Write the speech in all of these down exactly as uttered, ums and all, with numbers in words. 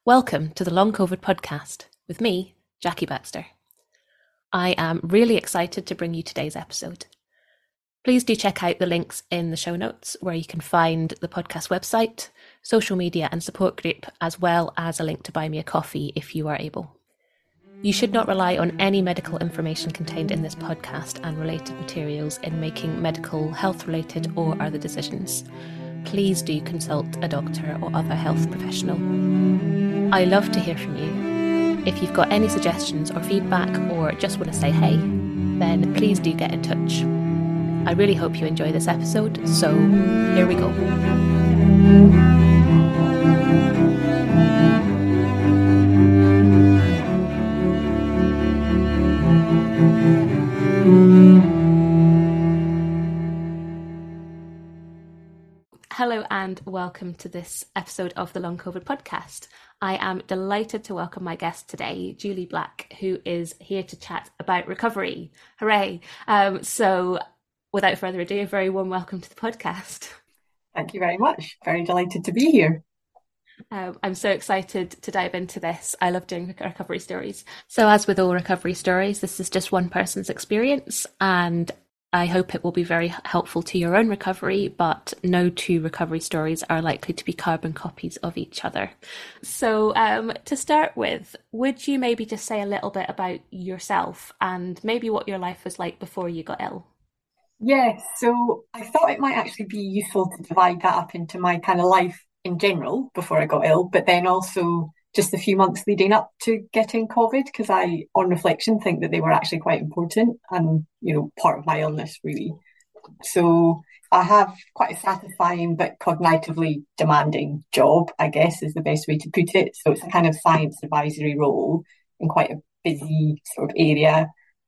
Welcome to the Long COVID podcast with me, Jackie Baxter. I am really excited to bring you today's episode. Please do check out the links in the show notes where you can find the podcast website, social media and support group, as well as a link to buy me a coffee if you are able. You should not rely on any medical information contained in this podcast and related materials in making medical, health-related or other decisions. Please do consult a doctor or other health professional. I love to hear from you. If you've got any suggestions or feedback or just want to say hey, then please do get in touch. I really hope you enjoy this episode, so here we go. Hello and welcome to this episode of the Long COVID podcast. I am delighted to welcome my guest today, Julie Black, who is here to chat about recovery. Hooray! Um, so without further ado, a very warm welcome to the podcast. Thank you very much. Very delighted to be here. Um, I'm so excited to dive into this. I love doing recovery stories. So as with all recovery stories, this is just one person's experience, and I hope it will be very helpful to your own recovery, but no two recovery stories are likely to be carbon copies of each other. So um, to start with, would you maybe just say a little bit about yourself and maybe what your life was like before you got ill? Yes, so I thought it might actually be useful to divide that up into my kind of life in general before I got ill, but then also just the few months leading up to getting COVID, because I, on reflection, think that they were actually quite important and, you know, part of my illness, really. So I have quite a satisfying but cognitively demanding job, I guess, is the best way to put it. So it's a kind of science advisory role in quite a busy sort of area.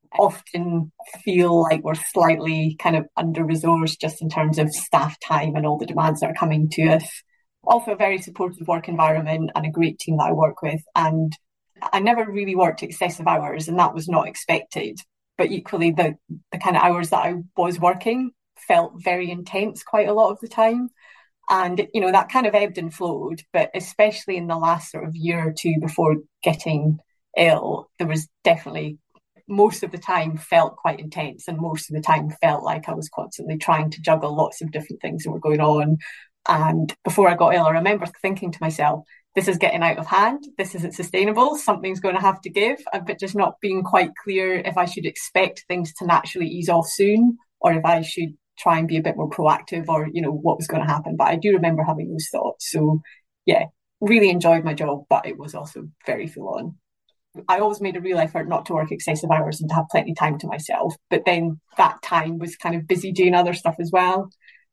Often feel like we're slightly kind of under-resourced just in terms of staff time and all the demands that are coming to us. Also a very supportive work environment and a great team that I work with. And I never really worked excessive hours, and that was not expected. But equally, the, the kind of hours that I was working felt very intense quite a lot of the time. And, you know, that kind of ebbed and flowed. But especially in the last sort of year or two before getting ill, there was definitely most of the time felt quite intense, and most of the time felt like I was constantly trying to juggle lots of different things that were going on. And before I got ill, I remember thinking to myself, this is getting out of hand. This isn't sustainable. Something's going to have to give, but just not being quite clear if I should expect things to naturally ease off soon, or if I should try and be a bit more proactive, or, you know, what was going to happen. But I do remember having those thoughts. So yeah, really enjoyed my job, but it was also very full on. I always made a real effort not to work excessive hours and to have plenty of time to myself. But then that time was kind of busy doing other stuff as well.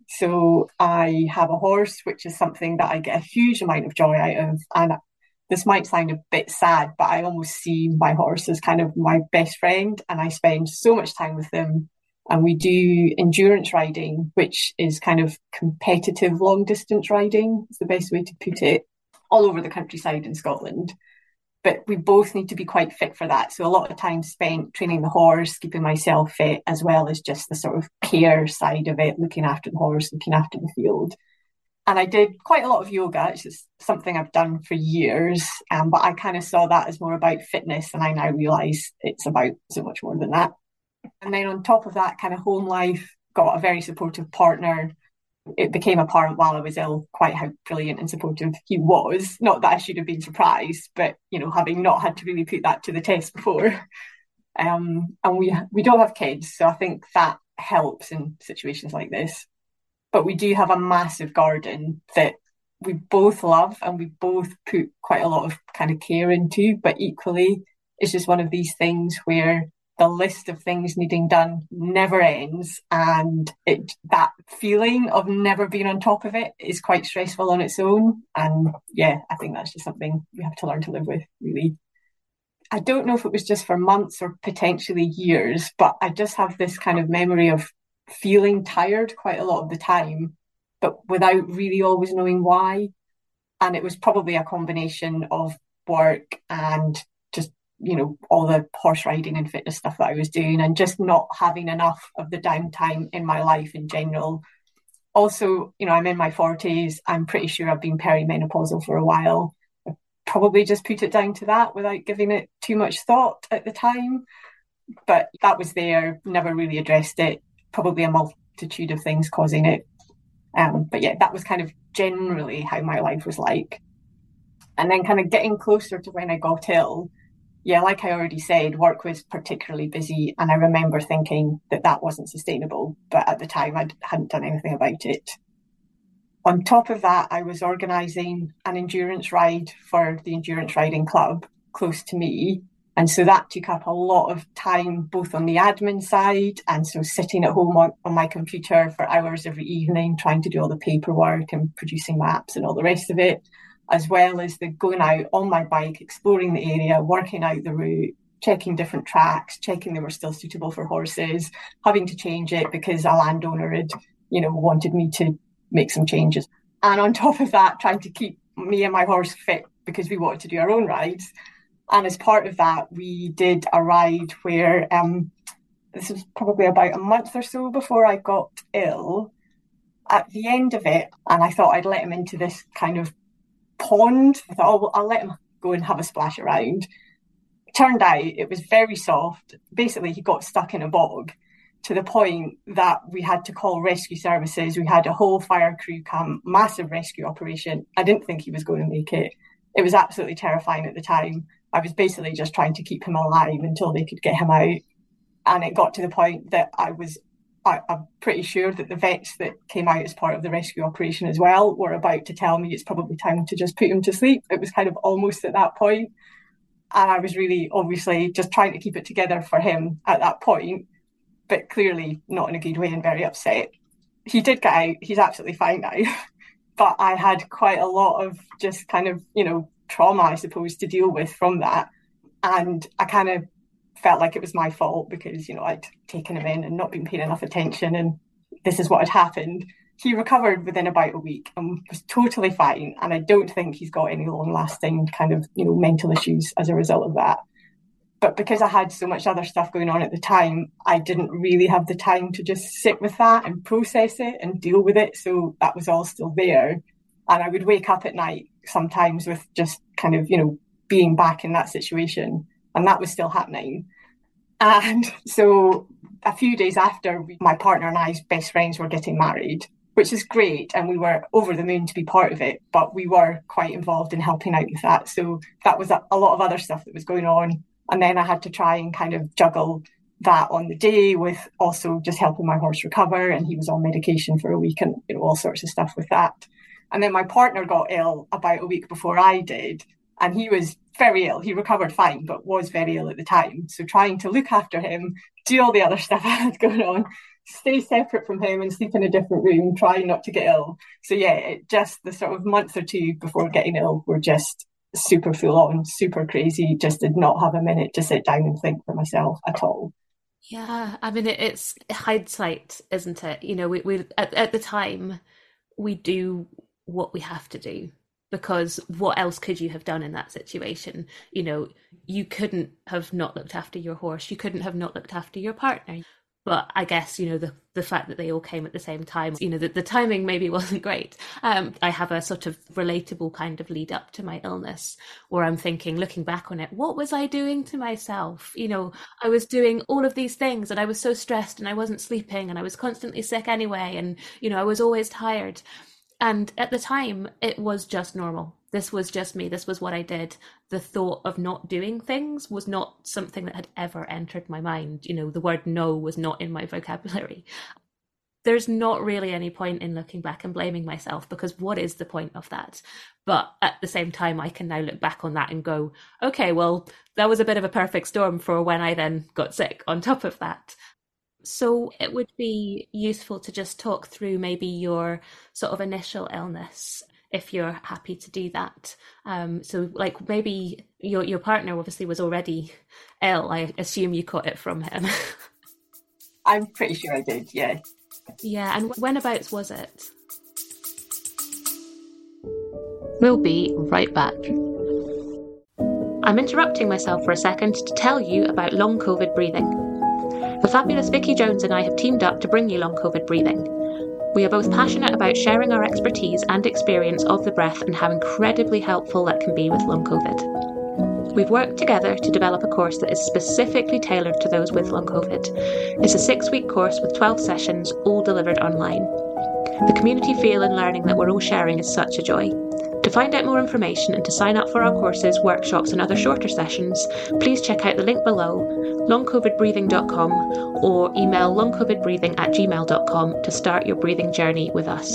So I have a horse, which is something that I get a huge amount of joy out of. And this might sound a bit sad, but I almost see my horse as kind of my best friend. And I spend so much time with them. And we do endurance riding, which is kind of competitive long distance riding, is the best way to put it, all over the countryside in Scotland. But we both need to be quite fit for that. So a lot of time spent training the horse, keeping myself fit, as well as just the sort of care side of it, looking after the horse, looking after the field. And I did quite a lot of yoga. It's just something I've done for years. Um, but I kind of saw that as more about fitness. And I now realise it's about so much more than that. And then on top of that, kind of home life, got a very supportive partner. It became apparent while I was ill quite how brilliant and supportive he was. Not that I should have been surprised, but, you know, having not had to really put that to the test before. Um, and we we don't have kids, so I think that helps in situations like this. But we do have a massive garden that we both love and we both put quite a lot of kind of care into, but equally it's just one of these things where the list of things needing done never ends, and it that feeling of never being on top of it is quite stressful on its own. And yeah, I think that's just something we have to learn to live with, really. I don't know if it was just for months or potentially years, but I just have this kind of memory of feeling tired quite a lot of the time, but without really always knowing why. And it was probably a combination of work and just, you know, all the horse riding and fitness stuff that I was doing, and just not having enough of the downtime in my life in general. Also, you know, I'm in my forties. I'm pretty sure I've been perimenopausal for a while. probably just put it down to that without giving it too much thought at the time. But that was there, never really addressed it, probably a multitude of things causing it. Um, but yeah, that was kind of generally how my life was like. And then kind of getting closer to when I got ill, yeah, like I already said, work was particularly busy. And I remember thinking that that wasn't sustainable. But at the time, I hadn't done anything about it. On top of that, I was organising an endurance ride for the endurance riding club close to me. And so that took up a lot of time, both on the admin side. And so sitting at home on, on my computer for hours every evening, trying to do all the paperwork and producing maps and all the rest of it, as well as the going out on my bike, exploring the area, working out the route, checking different tracks, checking they were still suitable for horses, having to change it because a landowner had, you know, wanted me to make some changes. And on top of that, trying to keep me and my horse fit because we wanted to do our own rides. And as part of that, we did a ride where um, this was probably about a month or so before I got ill. At the end of it, and I thought I'd let him into this kind of pond. I thought, oh, well, I'll let him go and have a splash around. Turned out it was very soft. Basically, he got stuck in a bog to the point that we had to call rescue services. We had a whole fire crew come, massive rescue operation. I didn't think he was going to make it. It was absolutely terrifying at the time. I was basically just trying to keep him alive until they could get him out. And it got to the point that I was, I, I'm pretty sure that the vets that came out as part of the rescue operation as well were about to tell me it's probably time to just put him to sleep. It was kind of almost at that point. And I was really obviously just trying to keep it together for him at that point, but clearly not in a good way and very upset. He did get out. He's absolutely fine now. But I had quite a lot of just kind of, you know, trauma, I suppose, to deal with from that. And I kind of felt like it was my fault because, you know, I'd taken him in and not been paying enough attention and this is what had happened. He recovered within about a week and was totally fine. And I don't think he's got any long-lasting kind of, you know, mental issues as a result of that. But because I had so much other stuff going on at the time, I didn't really have the time to just sit with that and process it and deal with it. So that was all still there. And I would wake up at night sometimes with just kind of, you know, being back in that situation. And that was still happening. And so a few days after, my partner and I's best friends were getting married, which is great. And we were over the moon to be part of it. But we were quite involved in helping out with that. So that was a, a lot of other stuff that was going on. And then I had to try and kind of juggle that on the day with also just helping my horse recover. And he was on medication for a week and, you know, all sorts of stuff with that. And then my partner got ill about a week before I did. And he was very ill. He recovered fine, but was very ill at the time. So trying to look after him, do all the other stuff I had going on, stay separate from him and sleep in a different room, try not to get ill. So yeah, it just the sort of month or two before getting ill were just super full on, super crazy, just did not have a minute to sit down and think for myself at all. Yeah, I mean, it, it's hindsight, isn't it? You know, we, we at, at the time, we do what we have to do, because what else could you have done in that situation? You know, you couldn't have not looked after your horse. You couldn't have not looked after your partner. But I guess, you know, the, the fact that they all came at the same time, you know, the, the timing maybe wasn't great. Um, I have a sort of relatable kind of lead up to my illness where I'm thinking, looking back on it, what was I doing to myself? You know, I was doing all of these things and I was so stressed and I wasn't sleeping and I was constantly sick anyway. And, you know, I was always tired. And at the time, it was just normal. This was just me. This was what I did. The thought of not doing things was not something that had ever entered my mind. You know, the word no was not in my vocabulary. There's not really any point in looking back and blaming myself, because what is the point of that? But at the same time, I can now look back on that and go, okay, well, that was a bit of a perfect storm for when I then got sick on top of that. So it would be useful to just talk through maybe your sort of initial illness, if you're happy to do that. Um, so like maybe your your partner obviously was already ill. I assume you caught it from him. I'm pretty sure I did, yeah. Yeah, and whenabouts was it? We'll be right back. I'm interrupting myself for a second to tell you about long COVID breathing. The fabulous Vicky Jones and I have teamed up to bring you long COVID breathing. We are both passionate about sharing our expertise and experience of the breath and how incredibly helpful that can be with long COVID. We've worked together to develop a course that is specifically tailored to those with long COVID. It's a six-week course with twelve sessions, all delivered online. The community feel and learning that we're all sharing is such a joy. To find out more information and to sign up for our courses, workshops and other shorter sessions, please check out the link below, long covid breathing dot com, or email long covid breathing at gmail dot com to start your breathing journey with us.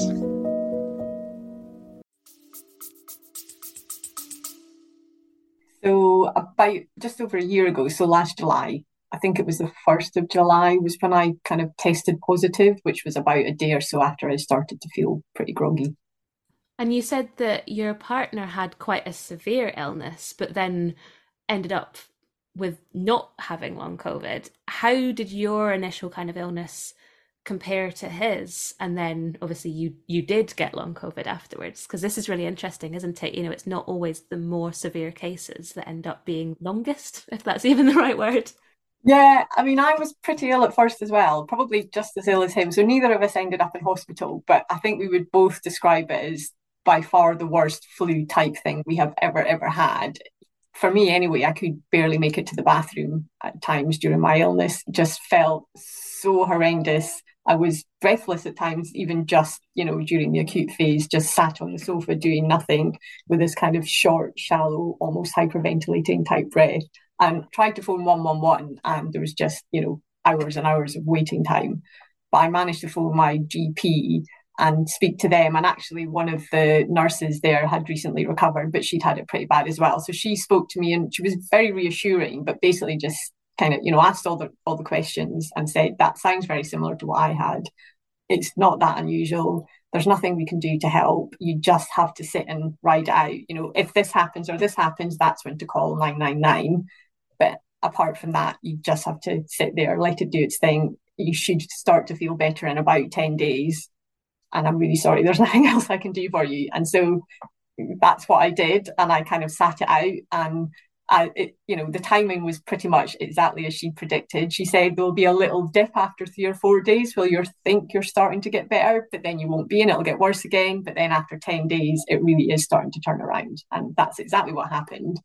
So about just over a year ago, so last July, I think it was the first of July was when I kind of tested positive, which was about a day or so after I started to feel pretty groggy. And you said that your partner had quite a severe illness, but then ended up with not having long COVID. How did your initial kind of illness compare to his? And then obviously you you did get long COVID afterwards, because this is really interesting, isn't it? You know, it's not always the more severe cases that end up being longest, if that's even the right word. Yeah, I mean, I was pretty ill at first as well, probably just as ill as him. So neither of us ended up in hospital, but I think we would both describe it as by far the worst flu type thing we have ever, ever had. For me, anyway, I could barely make it to the bathroom at times during my illness. It just felt so horrendous. I was breathless at times, even just, you know, during the acute phase, just sat on the sofa doing nothing with this kind of short, shallow, almost hyperventilating type breath, and tried to phone one one one, and there was just, you know, hours and hours of waiting time. But I managed to phone my G P and speak to them. And actually one of the nurses there had recently recovered, but she'd had it pretty bad as well. So she spoke to me and she was very reassuring, but basically just kind of, you know, asked all the all the questions and said, that sounds very similar to what I had. It's not that unusual. There's nothing we can do to help. You just have to sit and ride it out. You know, if this happens or this happens, that's when to call nine nine nine. But apart from that, you just have to sit there, let it do its thing. You should start to feel better in about ten days. And I'm really sorry, there's nothing else I can do for you. And so that's what I did. And I kind of sat it out. And I, it, you know, the timing was pretty much exactly as she predicted. She said there'll be a little dip after three or four days where you think you're starting to get better, but then you won't be, and it'll get worse again. But then after ten days, it really is starting to turn around. And that's exactly what happened.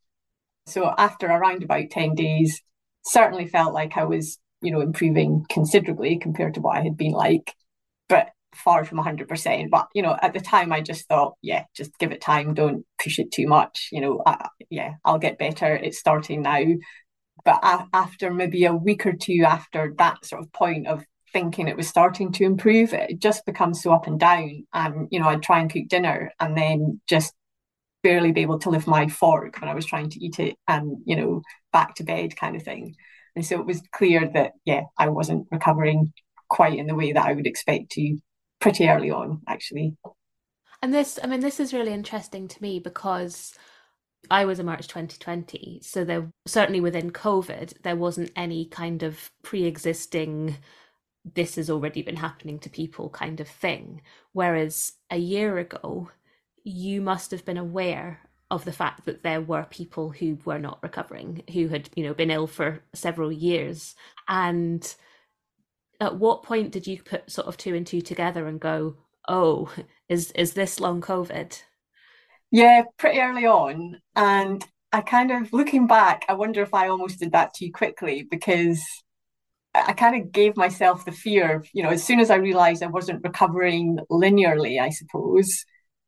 So after around about ten days, certainly felt like I was, you know, improving considerably compared to what I had been like, but far from one hundred percent. But, you know, at the time I just thought, yeah, just give it time. Don't push it too much. You know, I, yeah, I'll get better. It's starting now. But a- after maybe a week or two after that sort of point of thinking it was starting to improve, it just becomes so up and down. And, you know, I'd try and cook dinner and then just barely be able to lift my fork when I was trying to eat it, and, you know, back to bed kind of thing. And so it was clear that, yeah, I wasn't recovering quite in the way that I would expect to pretty early on, actually. And this, I mean, this is really interesting to me because I was in March twenty twenty. So there, certainly within COVID, there wasn't any kind of pre-existing, this has already been happening to people kind of thing. Whereas a year ago, you must have been aware of the fact that there were people who were not recovering, who had, you know, been ill for several years. And at what point did you put sort of two and two together and go, oh, is is this long COVID? Yeah, pretty early on. And I kind of, looking back, I wonder if I almost did that too quickly, because I kind of gave myself the fear of, you know, as soon as I realized I wasn't recovering linearly, I suppose,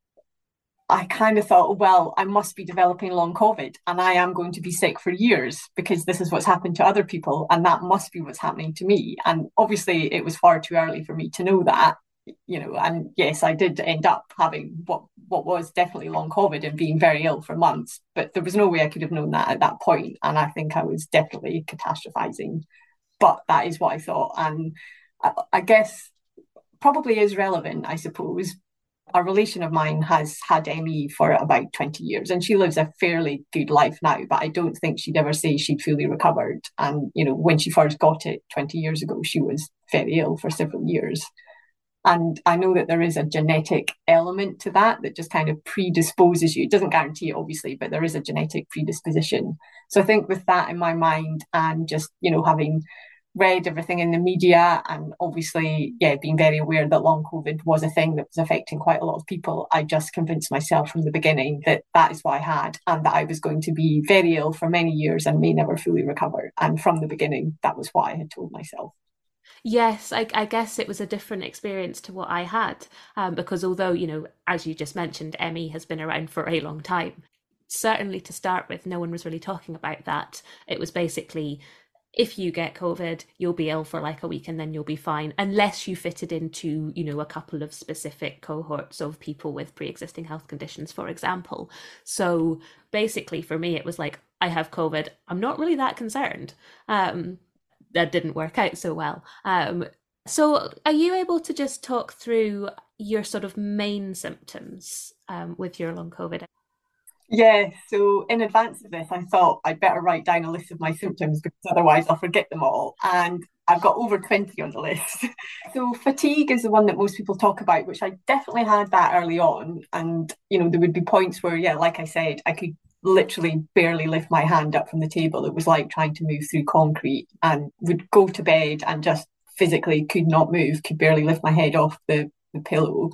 I kind of thought, well, I must be developing long COVID and I am going to be sick for years because this is what's happened to other people and that must be what's happening to me. And obviously it was far too early for me to know that, you know, and yes, I did end up having what, what was definitely long COVID and being very ill for months, but there was no way I could have known that at that point. And I think I was definitely catastrophizing, but that is what I thought. And I, I guess probably is relevant, I suppose. A relation of mine has had M E for about twenty years and she lives a fairly good life now, but I don't think she'd ever say she'd fully recovered. And, you know, when she first got it twenty years ago, she was very ill for several years. And I know that there is a genetic element to that that just kind of predisposes you. It doesn't guarantee it, obviously, but there is a genetic predisposition. So I think with that in my mind and just, you know, having read everything in the media and obviously, yeah, being very aware that long COVID was a thing that was affecting quite a lot of people, I just convinced myself from the beginning that that is what I had and that I was going to be very ill for many years and may never fully recover. And from the beginning, that was what I had told myself. Yes, I, I guess it was a different experience to what I had, um, because although, you know, as you just mentioned, M E has been around for a long time. Certainly to start with, no one was really talking about that. It was basically, if you get COVID, you'll be ill for like a week and then you'll be fine, unless you fitted into, you know, a couple of specific cohorts of people with pre-existing health conditions, for example. So basically for me, it was like, I have COVID. I'm not really that concerned. Um, that didn't work out so well. Um, so are you able to just talk through your sort of main symptoms um, with your long COVID? Yeah, so in advance of this, I thought I'd better write down a list of my symptoms because otherwise I'll forget them all. And I've got over twenty on the list. So fatigue is the one that most people talk about, which I definitely had that early on. And, you know, there would be points where, yeah, like I said, I could literally barely lift my hand up from the table. It was like trying to move through concrete, and would go to bed and just physically could not move, could barely lift my head off the, the pillow.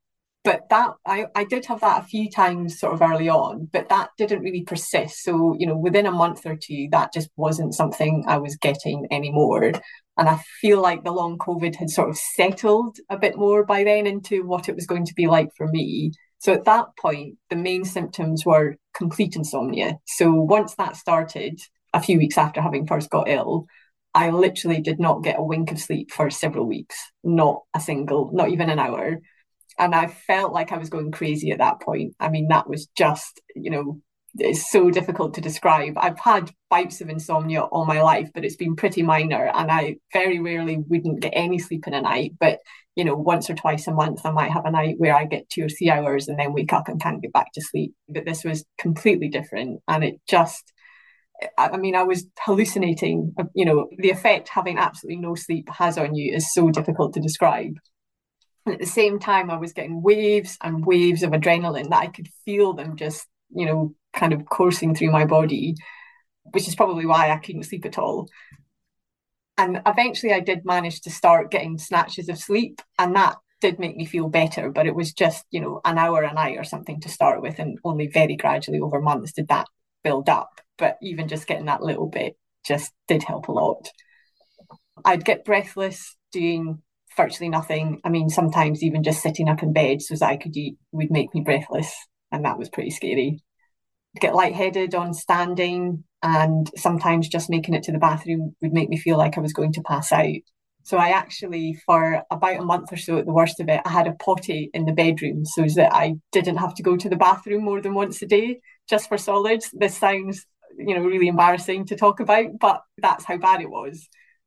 But that I, I did have that a few times sort of early on, but that didn't really persist. So, you know, within a month or two, that just wasn't something I was getting anymore. And I feel like the long COVID had sort of settled a bit more by then into what it was going to be like for me. So at that point, the main symptoms were complete insomnia. So once that started, a few weeks after having first got ill, I literally did not get a wink of sleep for several weeks, not a single, not even an hour. And I felt like I was going crazy at that point. I mean, that was just, you know, it's so difficult to describe. I've had bouts of insomnia all my life, but it's been pretty minor. And I very rarely wouldn't get any sleep in a night. But, you know, once or twice a month, I might have a night where I get two or three hours and then wake up and can't get back to sleep. But this was completely different. And it just, I mean, I was hallucinating. You know, the effect having absolutely no sleep has on you is so difficult to describe. And at the same time, I was getting waves and waves of adrenaline that I could feel them just, you know, kind of coursing through my body, which is probably why I couldn't sleep at all. And eventually I did manage to start getting snatches of sleep, and that did make me feel better, but it was just, you know, an hour a night or something to start with, and only very gradually over months did that build up. But even just getting that little bit just did help a lot. I'd get breathless doing virtually nothing. I mean, sometimes even just sitting up in bed so as I could eat would make me breathless, and that was pretty scary. I'd get lightheaded on standing, and sometimes just making it to the bathroom would make me feel like I was going to pass out. So I actually, for about a month or so at the worst of it, I had a potty in the bedroom so that I didn't have to go to the bathroom more than once a day just for solids. This sounds, you know, really embarrassing to talk about, but that's how bad it was.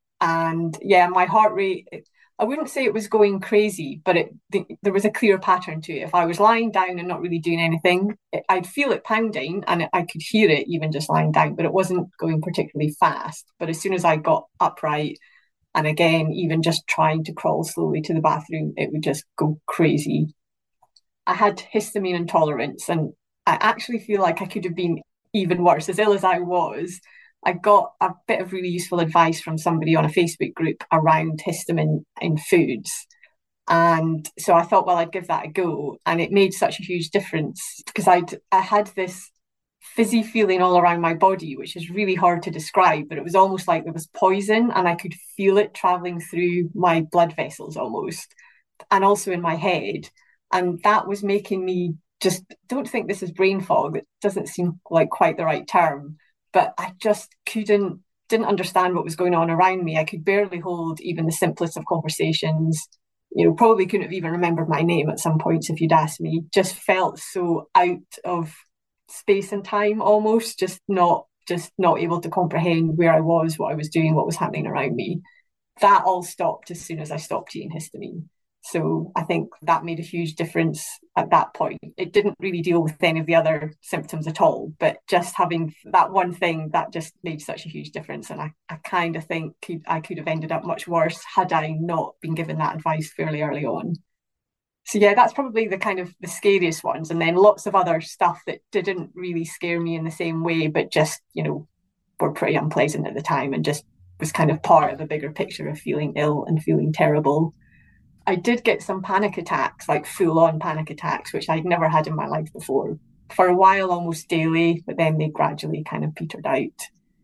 And yeah, my heart rate, I wouldn't say it was going crazy, but it the, there was a clear pattern to it. If I was lying down and not really doing anything, it, I'd feel it pounding, and it, I could hear it even just lying down, but it wasn't going particularly fast. But as soon as I got upright, and again, even just trying to crawl slowly to the bathroom, it would just go crazy. I had histamine intolerance, and I actually feel like I could have been even worse. As ill as I was, I got a bit of really useful advice from somebody on a Facebook group around histamine in foods. And so I thought, well, I'd give that a go. And it made such a huge difference because I'd I had this fizzy feeling all around my body, which is really hard to describe, but it was almost like there was poison and I could feel it traveling through my blood vessels almost, and also in my head. And that was making me just, don't think this is brain fog. It doesn't seem like quite the right term, but I just couldn't, didn't understand what was going on around me. I could barely hold even the simplest of conversations. You know, probably couldn't have even remembered my name at some points if you'd asked me. Just felt so out of space and time almost, just not just not able to comprehend where I was, what I was doing, what was happening around me. That all stopped as soon as I stopped eating histamine. So I think that made a huge difference at that point. It didn't really deal with any of the other symptoms at all, but just having that one thing, that just made such a huge difference. And I, I kind of think could, I could have ended up much worse had I not been given that advice fairly early on. So yeah, that's probably the kind of the scariest ones. And then lots of other stuff that didn't really scare me in the same way, but just, you know, were pretty unpleasant at the time and just was kind of part of the bigger picture of feeling ill and feeling terrible. I did get some panic attacks, like full on panic attacks, which I'd never had in my life before. For a while, almost daily, but then they gradually kind of petered out.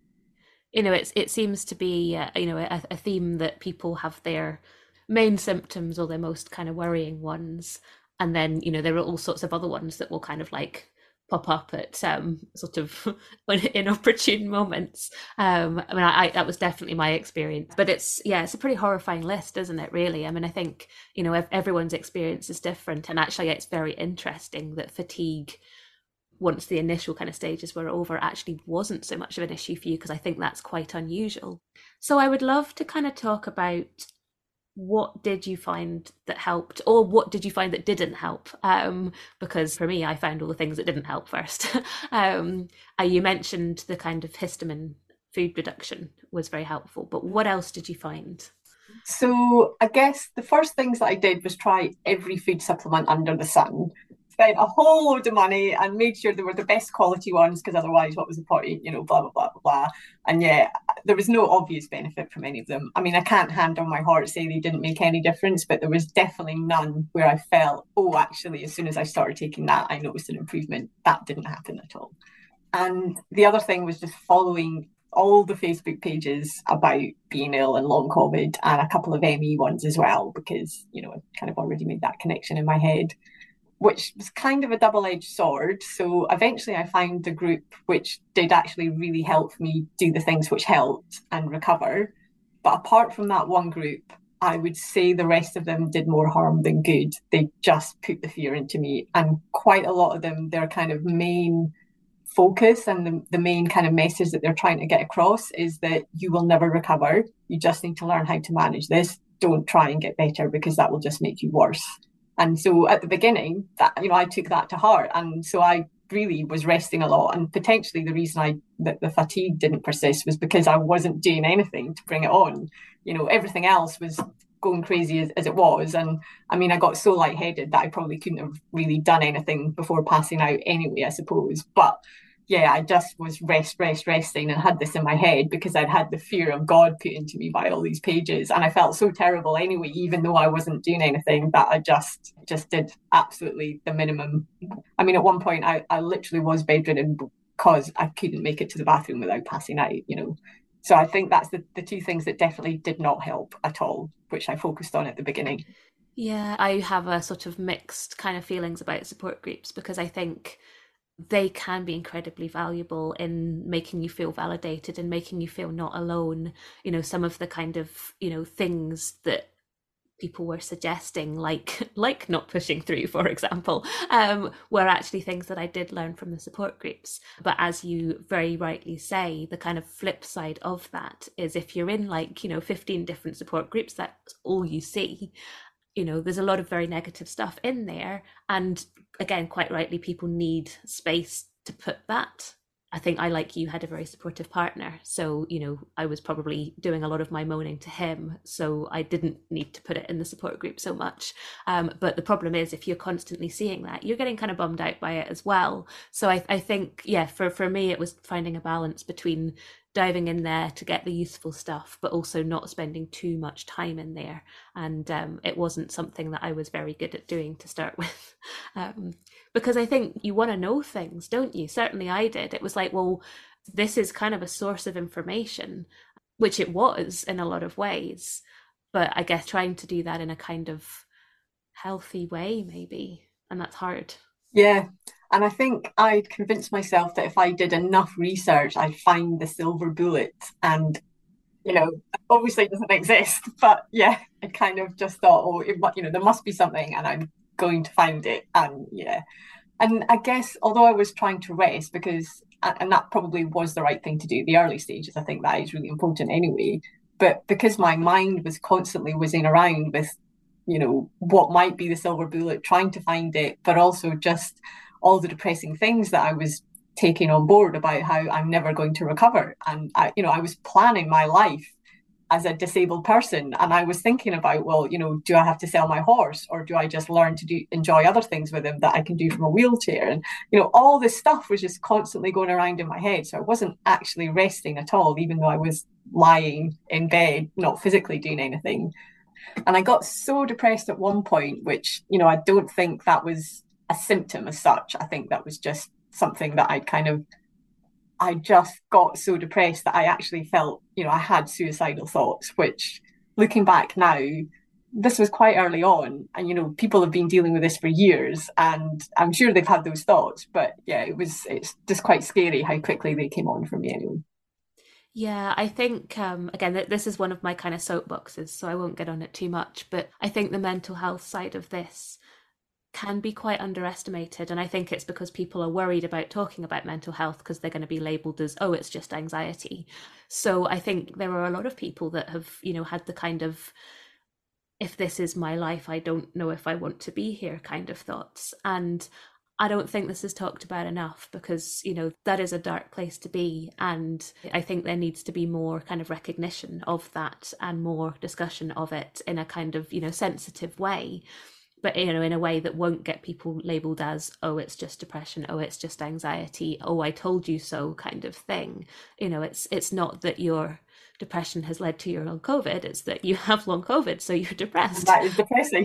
You know, it's it seems to be uh, you know a, a theme that people have their main symptoms or their most kind of worrying ones, and then you know there are all sorts of other ones that will kind of like pop up at um, sort of inopportune moments. Um, I mean, I, I, that was definitely my experience. But it's, yeah, it's a pretty horrifying list, isn't it, really? I mean, I think, you know, everyone's experience is different. And actually, it's very interesting that fatigue, once the initial kind of stages were over, actually wasn't so much of an issue for you, because I think that's quite unusual. So I would love to kind of talk about what did you find that helped, or what did you find that didn't help? Um, because for me, I found all the things that didn't help first. um, uh, you mentioned the kind of histamine food reduction was very helpful, but what else did you find? So I guess the first things that I did was try every food supplement under the sun. Spent a whole load of money and made sure they were the best quality ones, because otherwise, what was the point? You know, blah blah blah blah blah. And yeah, there was no obvious benefit from any of them. I mean, I can't hand on my heart say they didn't make any difference, but there was definitely none where I felt, oh, actually, as soon as I started taking that, I noticed an improvement. That didn't happen at all. And the other thing was just following all the Facebook pages about being ill and long COVID, and a couple of M E ones as well, because, you know, I kind of already made that connection in my head, which was kind of a double-edged sword. So eventually I found the group which did actually really help me do the things which helped and recover. But apart from that one group, I would say the rest of them did more harm than good. They just put the fear into me. And quite a lot of them, their kind of main focus and the, the main kind of message that they're trying to get across is that you will never recover. You just need to learn how to manage this. Don't try and get better, because that will just make you worse. And so at the beginning, that, you know, I took that to heart. And so I really was resting a lot. And potentially the reason I that the fatigue didn't persist was because I wasn't doing anything to bring it on. You know, everything else was going crazy as, as it was. And I mean, I got so lightheaded that I probably couldn't have really done anything before passing out anyway, I suppose. But yeah, I just was rest, rest, resting, and had this in my head because I'd had the fear of God put into me by all these pages. And I felt so terrible anyway, even though I wasn't doing anything, that I just just did absolutely the minimum. I mean, at one point, I, I literally was bedridden because I couldn't make it to the bathroom without passing out, you know. So I think that's the, the two things that definitely did not help at all, which I focused on at the beginning. Yeah, I have a sort of mixed kind of feelings about support groups, because I think they can be incredibly valuable in making you feel validated and making you feel not alone. You know, some of the kind of, you know, things that people were suggesting, like like not pushing through, for example, um, were actually things that I did learn from the support groups. But as you very rightly say, the kind of flip side of that is if you're in like, you know, fifteen different support groups, that's all you see. You know, there's a lot of very negative stuff in there. And again, quite rightly, people need space to put that. I think I, like you, had a very supportive partner. So, you know, I was probably doing a lot of my moaning to him. So I didn't need to put it in the support group so much. Um, but the problem is, if you're constantly seeing that, you're getting kind of bummed out by it as well. So I, I think, yeah, for, for me, it was finding a balance between diving in there to get the useful stuff, but also not spending too much time in there. And um, it wasn't something that I was very good at doing to start with. Um, because I think you want to know things, don't you? Certainly I did. It was like, well, this is kind of a source of information, which it was in a lot of ways. But I guess trying to do that in a kind of healthy way, maybe. And that's hard. Yeah. And I think I'd convinced myself that if I did enough research, I'd find the silver bullet. And, you know, obviously it doesn't exist. But yeah, I kind of just thought, oh, it, you know, there must be something, and I'm going to find it. And yeah. And I guess, although I was trying to rest, because, and that probably was the right thing to do, the early stages, I think that is really important anyway. But because my mind was constantly whizzing around with, you know, what might be the silver bullet, trying to find it, but also just all the depressing things that I was taking on board about how I'm never going to recover. And I, you know, I was planning my life as a disabled person. And I was thinking about, well, you know, do I have to sell my horse, or do I just learn to do enjoy other things with him that I can do from a wheelchair? And, you know, all this stuff was just constantly going around in my head. So I wasn't actually resting at all, even though I was lying in bed, not physically doing anything. And I got so depressed at one point, which, you know, I don't think that was a symptom as such. I think that was just something that I'd kind of, I just got so depressed that I actually felt, you know, I had suicidal thoughts, which looking back now, this was quite early on. And, you know, people have been dealing with this for years, and I'm sure they've had those thoughts. But yeah, it was, it's just quite scary how quickly they came on for me anyway. Yeah, I think, um, again, th- this is one of my kind of soapboxes, so I won't get on it too much. But I think the mental health side of this can be quite underestimated. And I think it's because people are worried about talking about mental health because they're going to be labelled as, oh, it's just anxiety. So I think there are a lot of people that have, you know, had the kind of, if this is my life, I don't know if I want to be here kind of thoughts. And I don't think this is talked about enough because, you know, that is a dark place to be. And I think there needs to be more kind of recognition of that and more discussion of it in a kind of, you know, sensitive way, but, you know, in a way that won't get people labelled as, oh, it's just depression, oh, it's just anxiety, oh, I told you so kind of thing. You know, it's it's not that your depression has led to your long COVID, it's that you have long COVID, so you're depressed. That is depressing.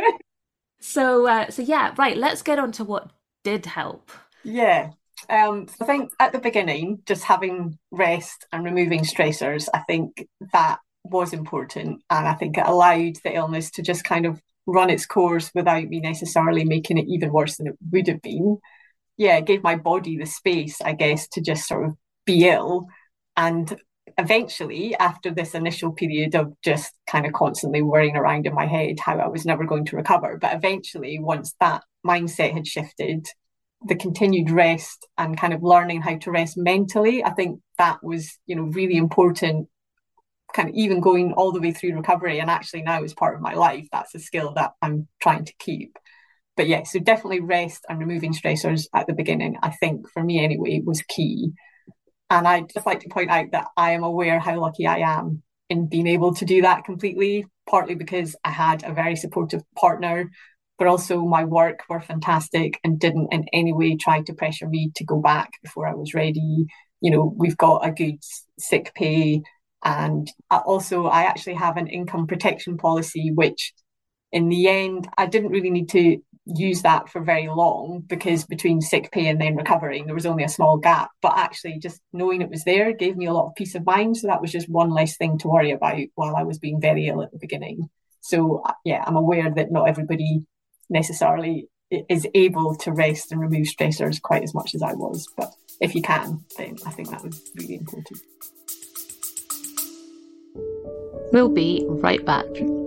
so, uh, so yeah, right, let's get on to what did help. Yeah. Um, I think at the beginning, just having rest and removing stressors, I think that was important. And I think it allowed the illness to just kind of run its course without me necessarily making it even worse than it would have been. Yeah, it gave my body the space, I guess, to just sort of be ill. And eventually, after this initial period of just kind of constantly worrying around in my head how I was never going to recover, but eventually, once that mindset had shifted, the continued rest and kind of learning how to rest mentally, I think that was, you know, really important, kind of even going all the way through recovery. And actually now as part of my life, that's a skill that I'm trying to keep. But yeah, so definitely rest and removing stressors at the beginning, I think for me anyway, was key. And I'd just like to point out that I am aware how lucky I am in being able to do that completely, partly because I had a very supportive partner, but also my work were fantastic and didn't in any way try to pressure me to go back before I was ready. You know, we've got a good sick pay. And also, I actually have an income protection policy, which in the end, I didn't really need to use that for very long because between sick pay and then recovering, there was only a small gap. But actually, just knowing it was there gave me a lot of peace of mind. So that was just one less thing to worry about while I was being very ill at the beginning. So, yeah, I'm aware that not everybody necessarily is able to rest and remove stressors quite as much as I was. But if you can, then I think that was really important. We'll be right back.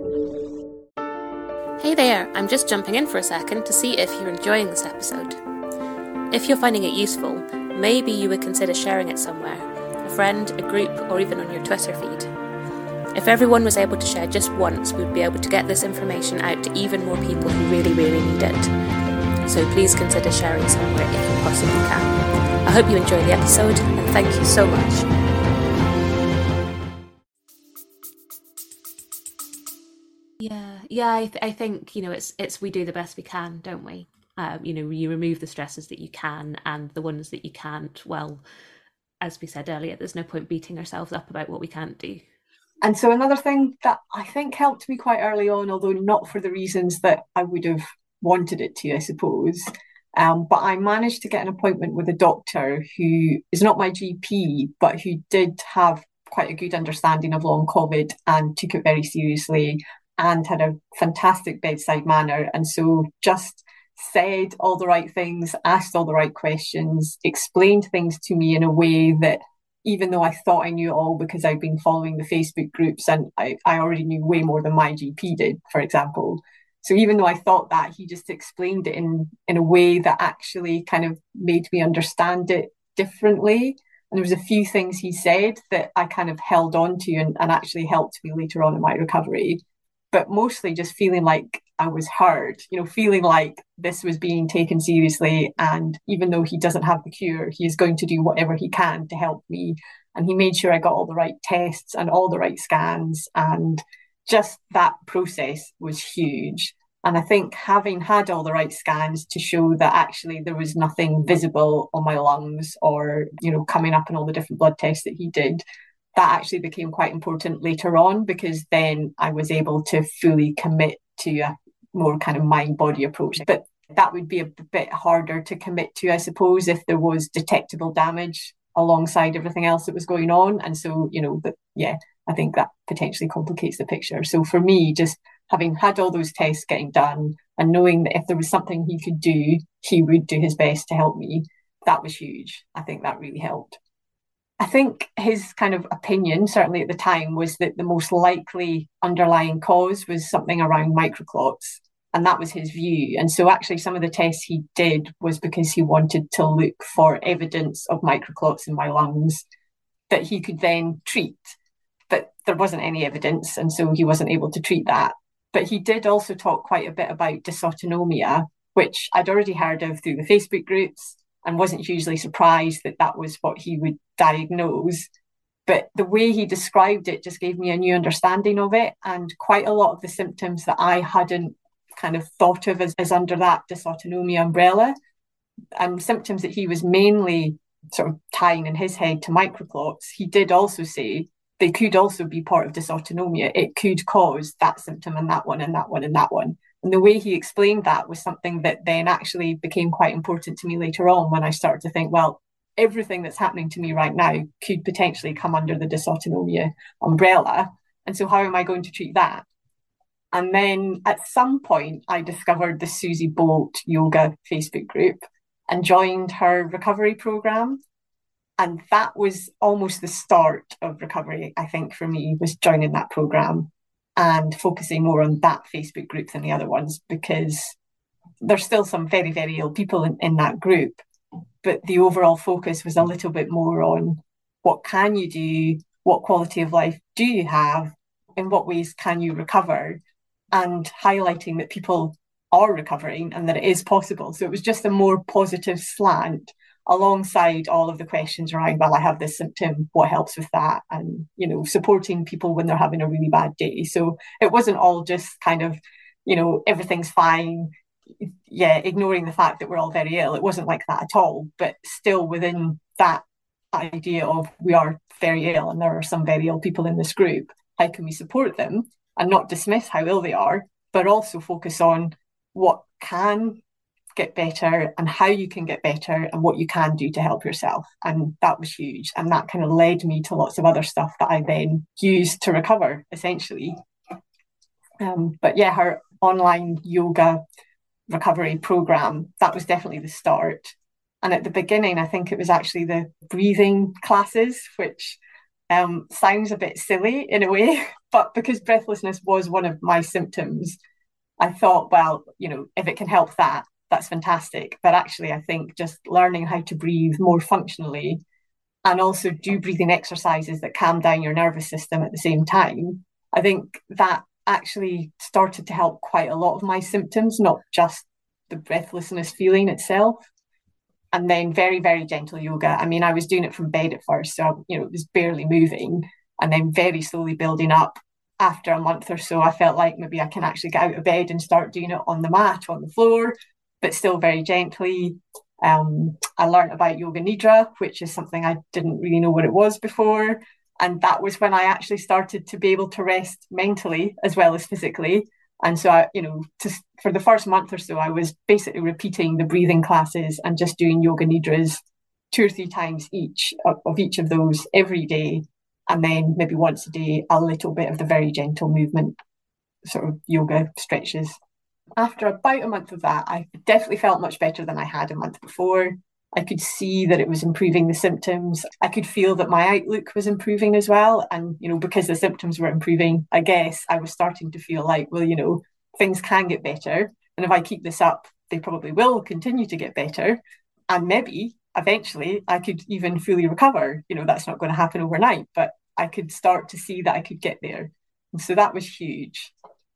Hey there, I'm just jumping in for a second to see if you're enjoying this episode. If you're finding it useful, maybe you would consider sharing it somewhere, a friend, a group, or even on your Twitter feed. If everyone was able to share just once, we'd be able to get this information out to even more people who really, really need it. So please consider sharing somewhere if you possibly can. I hope you enjoy the episode, and thank you so much. Yeah, yeah, I, th- I think, you know, it's it's we do the best we can, don't we? Um, you know, you remove the stresses that you can, and the ones that you can't, well, as we said earlier, there's no point beating ourselves up about what we can't do. And so another thing that I think helped me quite early on, although not for the reasons that I would have wanted it to, I suppose, um, but I managed to get an appointment with a doctor who is not my G P, but who did have quite a good understanding of long COVID and took it very seriously and had a fantastic bedside manner. And so just said all the right things, asked all the right questions, explained things to me in a way that even though I thought I knew it all because I'd been following the Facebook groups and I, I already knew way more than my G P did, for example. So even though I thought that, he just explained it in, in a way that actually kind of made me understand it differently. And there was a few things he said that I kind of held on to and, and actually helped me later on in my recovery. But mostly just feeling like I was heard, you know, feeling like this was being taken seriously. And even though he doesn't have the cure, he is going to do whatever he can to help me. And he made sure I got all the right tests and all the right scans. And just that process was huge. And I think having had all the right scans to show that actually there was nothing visible on my lungs or, you know, coming up in all the different blood tests that he did, that actually became quite important later on, because then I was able to fully commit to a more kind of mind-body approach. But that would be a bit harder to commit to, I suppose, if there was detectable damage alongside everything else that was going on. And so, you know, but yeah, I think that potentially complicates the picture. So for me, just having had all those tests getting done and knowing that if there was something he could do, he would do his best to help me, that was huge. I think that really helped. I think his kind of opinion, certainly at the time, was that the most likely underlying cause was something around microclots. And that was his view. And so actually some of the tests he did was because he wanted to look for evidence of microclots in my lungs that he could then treat. But there wasn't any evidence, and so he wasn't able to treat that. But he did also talk quite a bit about dysautonomia, which I'd already heard of through the Facebook groups and wasn't hugely surprised that that was what he would diagnose. But the way he described it just gave me a new understanding of it. And quite a lot of the symptoms that I hadn't kind of thought of as, as under that dysautonomia umbrella, and symptoms that he was mainly sort of tying in his head to microclots, he did also say they could also be part of dysautonomia. It could cause that symptom and that one and that one and that one. And the way he explained that was something that then actually became quite important to me later on, when I started to think, well, everything that's happening to me right now could potentially come under the dysautonomia umbrella. And so how am I going to treat that? And then at some point, I discovered the Susie Bolt yoga Facebook group and joined her recovery program. And that was almost the start of recovery, I think, for me, was joining that program and focusing more on that Facebook group than the other ones, because there's still some very, very ill people in, in that group. But the overall focus was a little bit more on what can you do, what quality of life do you have, in what ways can you recover, and highlighting that people are recovering and that it is possible. So it was just a more positive slant alongside all of the questions around, well, I have this symptom, what helps with that? And, you know, supporting people when they're having a really bad day. So it wasn't all just kind of, you know, everything's fine, yeah, ignoring the fact that we're all very ill. It wasn't like that at all, but still within that idea of we are very ill and there are some very ill people in this group. How can we support them and not dismiss how ill they are, but also focus on what can get better and how you can get better and what you can do to help yourself. And that was huge. And that kind of led me to lots of other stuff that I then used to recover, essentially. Um, but yeah, her online yoga recovery program, that was definitely the start. And at the beginning, I think it was actually the breathing classes, which um, sounds a bit silly in a way, but because breathlessness was one of my symptoms, I thought, well, you know, if it can help that, that's fantastic. But actually, I think just learning how to breathe more functionally and also do breathing exercises that calm down your nervous system at the same time, I think that actually started to help quite a lot of my symptoms, not just the breathlessness feeling itself. And then very, very gentle yoga. I mean, I was doing it from bed at first, so, you know, it was barely moving, and then very slowly building up. After a month or so, I felt like maybe I can actually get out of bed and start doing it on the mat, on the floor, but still very gently. Um, I learned about Yoga Nidra, which is something I didn't really know what it was before. And that was when I actually started to be able to rest mentally as well as physically. And so, I, you know, to, for the first month or so, I was basically repeating the breathing classes and just doing Yoga Nidras two or three times each of, of each of those every day. And then maybe once a day, a little bit of the very gentle movement, sort of yoga stretches. After about a month of that, I definitely felt much better than I had a month before. I could see that it was improving the symptoms. I could feel that my outlook was improving as well. And, you know, because the symptoms were improving, I guess I was starting to feel like, well, you know, things can get better. And if I keep this up, they probably will continue to get better. And maybe eventually I could even fully recover. You know, that's not going to happen overnight, but I could start to see that I could get there. And so that was huge.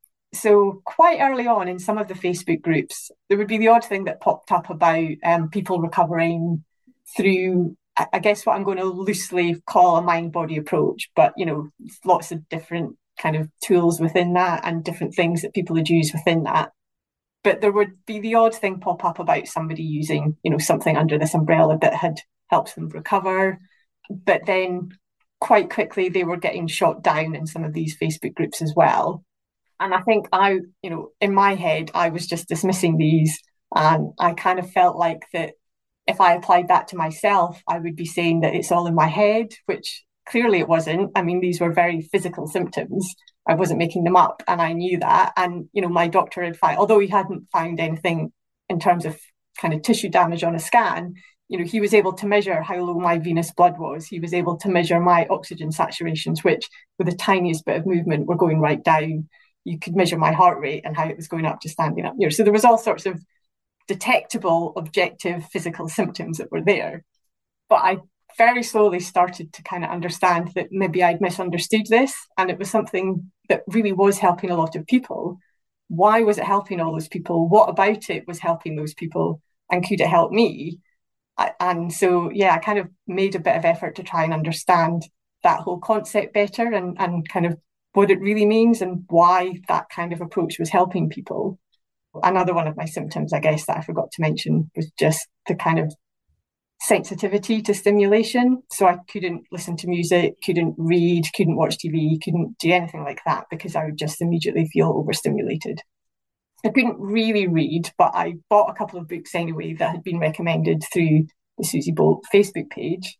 So quite early on in some of the Facebook groups, there would be the odd thing that popped up about um, people recovering through I, I guess what I'm going to loosely call a mind-body approach, but, you know, lots of different kind of tools within that and different things that people would use within that. But there would be the odd thing pop up about somebody using, you know, something under this umbrella that had helped them recover. But then quite quickly they were getting shot down in some of these Facebook groups as well. And I think I, you know, in my head, I was just dismissing these. And I kind of felt like that if I applied that to myself, I would be saying that it's all in my head, which clearly it wasn't. I mean, these were very physical symptoms. I wasn't making them up, and I knew that. And, you know, my doctor had found, although he hadn't found anything in terms of kind of tissue damage on a scan, you know, he was able to measure how low my venous blood was. He was able to measure my oxygen saturations, which with the tiniest bit of movement were going right down. You could measure my heart rate and how it was going up just standing up. You know, so there was all sorts of detectable, objective physical symptoms that were there. But I very slowly started to kind of understand that maybe I'd misunderstood this, and it was something that really was helping a lot of people. Why was it helping all those people? What about it was helping those people? And could it help me? I, and so, yeah, I kind of made a bit of effort to try and understand that whole concept better and, and kind of what it really means and why that kind of approach was helping people. Another one of my symptoms, I guess, that I forgot to mention was just the kind of sensitivity to stimulation. So I couldn't listen to music, couldn't read, couldn't watch T V, couldn't do anything like that because I would just immediately feel overstimulated. I couldn't really read, but I bought a couple of books anyway that had been recommended through the Susie Bolt Facebook page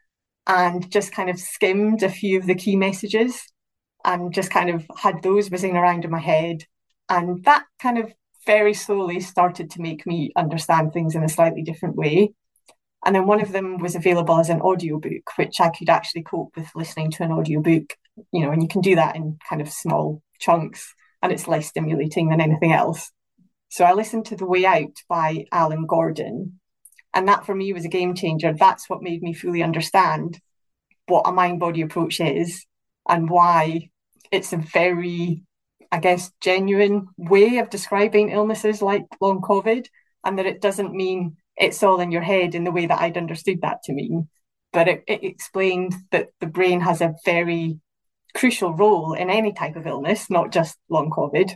and just kind of skimmed a few of the key messages and just kind of had those whizzing around in my head. And that kind of very slowly started to make me understand things in a slightly different way. And then one of them was available as an audiobook, which I could actually cope with listening to an audiobook, you know, and you can do that in kind of small chunks and it's less stimulating than anything else. So I listened to The Way Out by Alan Gordon. And that for me was a game changer. That's what made me fully understand what a mind-body approach is and why it's a very, I guess, genuine way of describing illnesses like long COVID, and that it doesn't mean it's all in your head in the way that I'd understood that to mean. But it, it explained that the brain has a very crucial role in any type of illness, not just long COVID.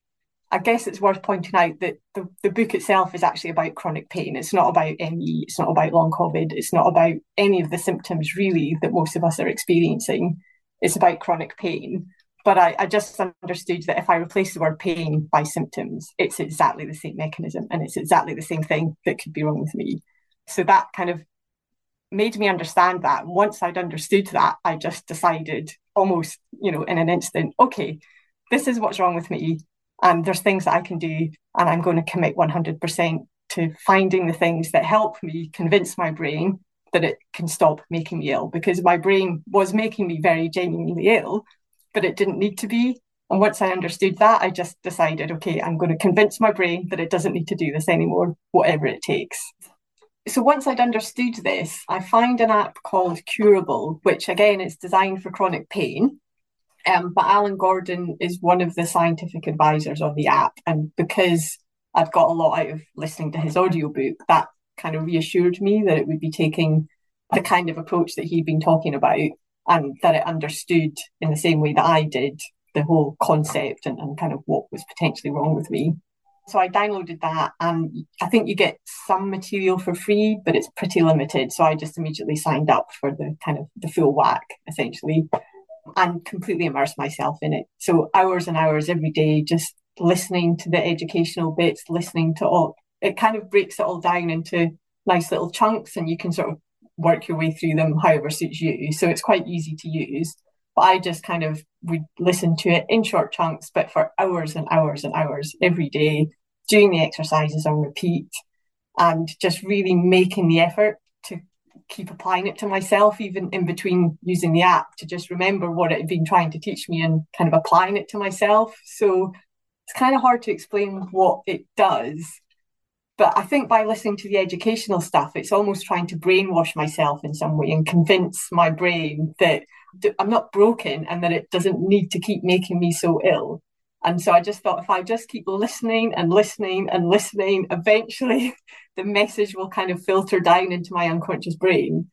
I guess it's worth pointing out that the, the book itself is actually about chronic pain. It's not about M E, it's not about long COVID, it's not about any of the symptoms really that most of us are experiencing. It's about chronic pain. But I, I just understood that if I replace the word pain by symptoms, it's exactly the same mechanism and it's exactly the same thing that could be wrong with me. So that kind of made me understand that. And once I'd understood that, I just decided almost, you know, in an instant, okay, this is what's wrong with me. And there's things that I can do. And I'm going to commit one hundred percent to finding the things that help me convince my brain that it can stop making me ill, because my brain was making me very genuinely ill, but it didn't need to be. And once I understood that, I just decided, okay, I'm going to convince my brain that it doesn't need to do this anymore, whatever it takes. So once I'd understood this, I found an app called Curable, which again is designed for chronic pain. Um, but Alan Gordon is one of the scientific advisors on the app. And because I've got a lot out of listening to his audiobook, that kind of reassured me that it would be taking the kind of approach that he'd been talking about, and that it understood in the same way that I did the whole concept and, and kind of what was potentially wrong with me. So I downloaded that, and I think you get some material for free, but it's pretty limited. So I just immediately signed up for the kind of the full whack, essentially, and completely immersed myself in it. So hours and hours every day, just listening to the educational bits, listening to all, it kind of breaks it all down into nice little chunks, and you can sort of work your way through them however suits you. So it's quite easy to use. But I just kind of would listen to it in short chunks, but for hours and hours and hours every day, doing the exercises on repeat, and just really making the effort to keep applying it to myself, even in between using the app, to just remember what it had been trying to teach me and kind of applying it to myself. So it's kind of hard to explain what it does. But I think by listening to the educational stuff, it's almost trying to brainwash myself in some way and convince my brain that I'm not broken and that it doesn't need to keep making me so ill. And so I just thought, if I just keep listening and listening and listening, eventually the message will kind of filter down into my unconscious brain.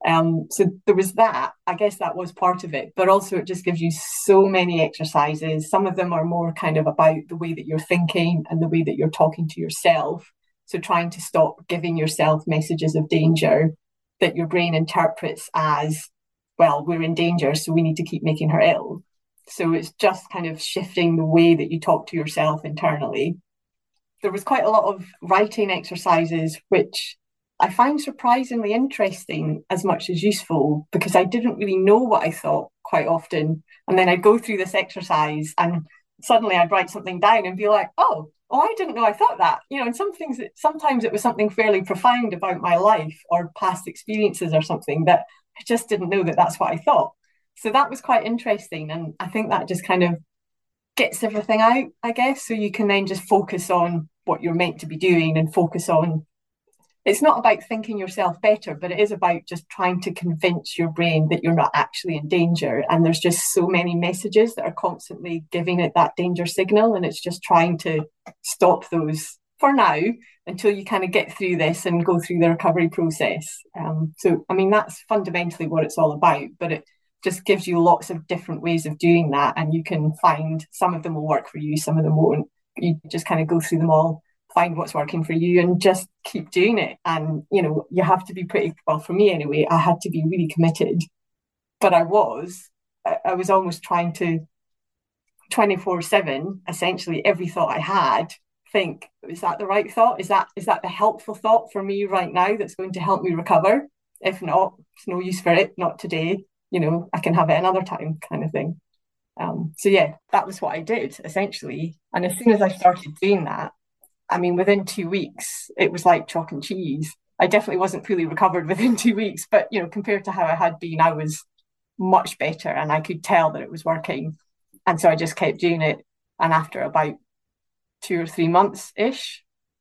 Um, so there was that. I guess that was part of it, but also it just gives you so many exercises. Some of them are more kind of about the way that you're thinking and the way that you're talking to yourself. So trying to stop giving yourself messages of danger that your brain interprets as, well, we're in danger, so we need to keep making her ill. So it's just kind of shifting the way that you talk to yourself internally. There was quite a lot of writing exercises, which I find surprisingly interesting as much as useful, because I didn't really know what I thought quite often. And then I'd go through this exercise and suddenly I'd write something down and be like, oh, oh, I didn't know I thought that. You know, and some things, sometimes it was something fairly profound about my life or past experiences or something that I just didn't know that that's what I thought. So that was quite interesting. And I think that just kind of gets everything out, I guess. So you can then just focus on what you're meant to be doing and focus on, it's not about thinking yourself better, but it is about just trying to convince your brain that you're not actually in danger. And there's just so many messages that are constantly giving it that danger signal. And it's just trying to stop those for now until you kind of get through this and go through the recovery process. Um, so, I mean, that's fundamentally what it's all about, but it just gives you lots of different ways of doing that. And you can find some of them will work for you, some of them won't. You just kind of go through them all, find what's working for you and just keep doing it. And, you know, you have to be pretty, well, for me anyway, I had to be really committed, but I was, I, I was almost trying to twenty-four seven, essentially every thought I had, think, is that the right thought? Is that, is that the helpful thought for me right now that's going to help me recover? If not, it's no use for it, not today, you know, I can have it another time kind of thing. Um, so yeah, that was what I did essentially. And as soon as I started doing that, I mean, within two weeks, it was like chalk and cheese. I definitely wasn't fully recovered within two weeks, but, you know, compared to how I had been, I was much better and I could tell that it was working. And so I just kept doing it. And after about two or three months-ish,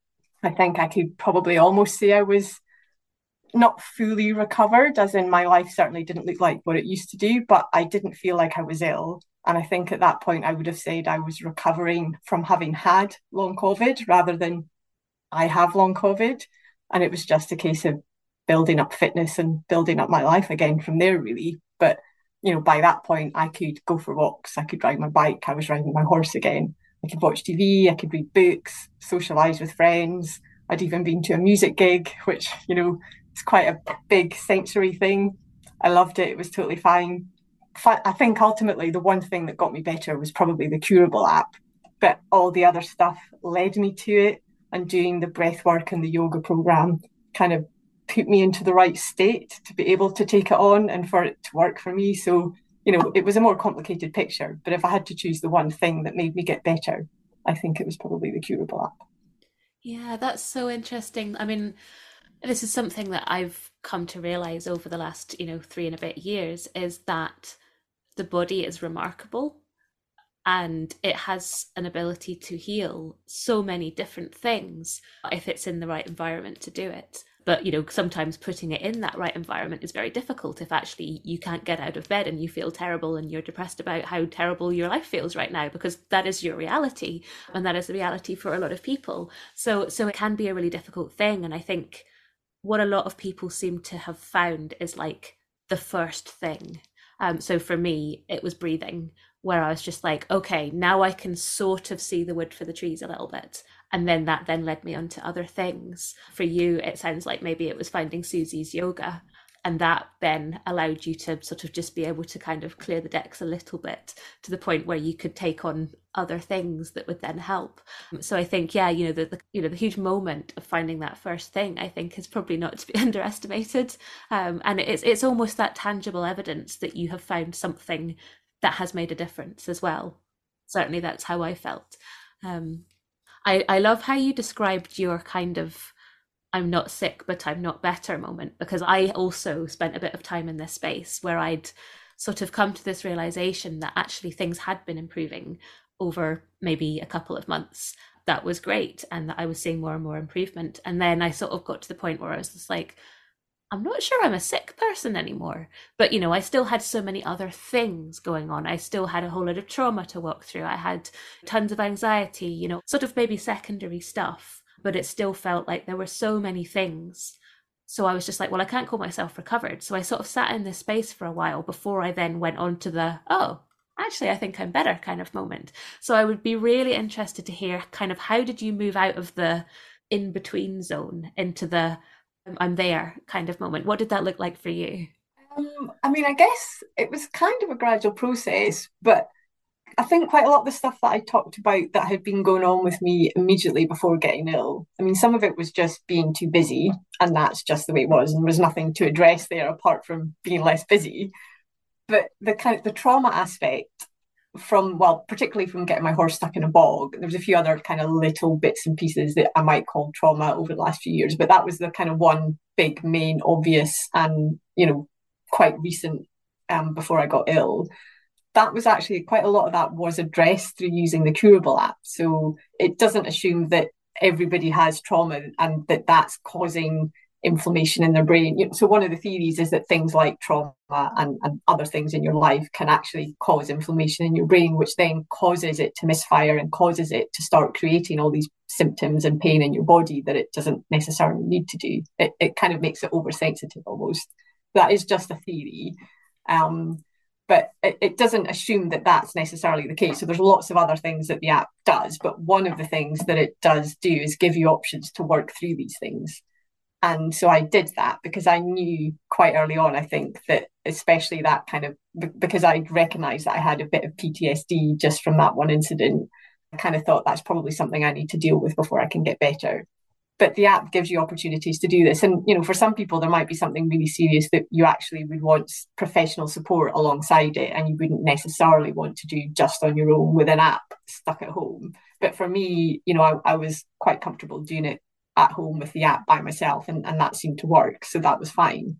I think I could probably almost say I was not fully recovered, as in my life certainly didn't look like what it used to do, but I didn't feel like I was ill. And I think at that point, I would have said I was recovering from having had long COVID rather than I have long COVID. And it was just a case of building up fitness and building up my life again from there, really. But, you know, by that point, I could go for walks, I could ride my bike, I was riding my horse again. I could watch T V, I could read books, socialise with friends. I'd even been to a music gig, which, you know, it's quite a big sensory thing. I loved it. It was totally fine. I think ultimately the one thing that got me better was probably the Curable app, but all the other stuff led me to it, and doing the breath work and the yoga program kind of put me into the right state to be able to take it on and for it to work for me. So, you know, it was a more complicated picture, but if I had to choose the one thing that made me get better, I think it was probably the Curable app. Yeah, that's so interesting. I mean, this is something that I've come to realize over the last, you know, three and a bit years, is that the body is remarkable and it has an ability to heal so many different things if it's in the right environment to do it. But, you know, sometimes putting it in that right environment is very difficult if actually you can't get out of bed and you feel terrible and you're depressed about how terrible your life feels right now, because that is your reality and that is the reality for a lot of people. So, so it can be a really difficult thing. And I think what a lot of people seem to have found is like the first thing. Um, so for me, it was breathing, where I was just like, okay, now I can sort of see the wood for the trees a little bit. And then that then led me on to other things. For you, it sounds like maybe it was finding Susie's yoga. And that then allowed you to sort of just be able to kind of clear the decks a little bit to the point where you could take on other things that would then help. So I think, yeah, you know, the, the you know the huge moment of finding that first thing, I think, is probably not to be underestimated. Um, and it's it's almost that tangible evidence that you have found something that has made a difference as well. Certainly, that's how I felt. Um, I I love how you described your kind of I'm not sick, but I'm not better moment, because I also spent a bit of time in this space where I'd sort of come to this realization that actually things had been improving over maybe a couple of months. That was great. And that I was seeing more and more improvement. And then I sort of got to the point where I was just like, I'm not sure I'm a sick person anymore. But, you know, I still had so many other things going on. I still had a whole lot of trauma to walk through. I had tons of anxiety, you know, sort of maybe secondary stuff. But it still felt like there were so many things So I was just like, well, I can't call myself recovered. So I sort of sat in this space for a while before I then went on to the, oh, actually, I think I'm better kind of moment. So I would be really interested to hear kind of how did you move out of the in between zone into the I'm there kind of moment? What did that look like for you? Um, I mean, I guess it was kind of a gradual process, but I think quite a lot of the stuff that I talked about that had been going on with me immediately before getting ill. I mean, some of it was just being too busy, and that's just the way it was, and there was nothing to address there apart from being less busy. But the kind of the trauma aspect from, well, particularly from getting my horse stuck in a bog, there was a few other kind of little bits and pieces that I might call trauma over the last few years, but that was the kind of one big, main, obvious, and you know, quite recent um, before I got ill. That was actually quite a lot of that was addressed through using the Curable app. So it doesn't assume that everybody has trauma and that that's causing inflammation in their brain. So one of the theories is that things like trauma and, and other things in your life can actually cause inflammation in your brain, which then causes it to misfire and causes it to start creating all these symptoms and pain in your body that it doesn't necessarily need to do. It, it kind of makes it oversensitive almost. That is just a theory. Um, but it, it doesn't assume that that's necessarily the case. So there's lots of other things that the app does, but one of the things that it does do is give you options to work through these things. And so I did that because I knew quite early on, I think, that especially that kind of, because I recognised that I had a bit of P T S D just from that one incident, I kind of thought that's probably something I need to deal with before I can get better. But the app gives you opportunities to do this. And, you know, for some people, there might be something really serious that you actually would want professional support alongside it, and you wouldn't necessarily want to do just on your own with an app stuck at home. But for me, you know, I, I was quite comfortable doing it at home with the app by myself, and, and that seemed to work. So that was fine.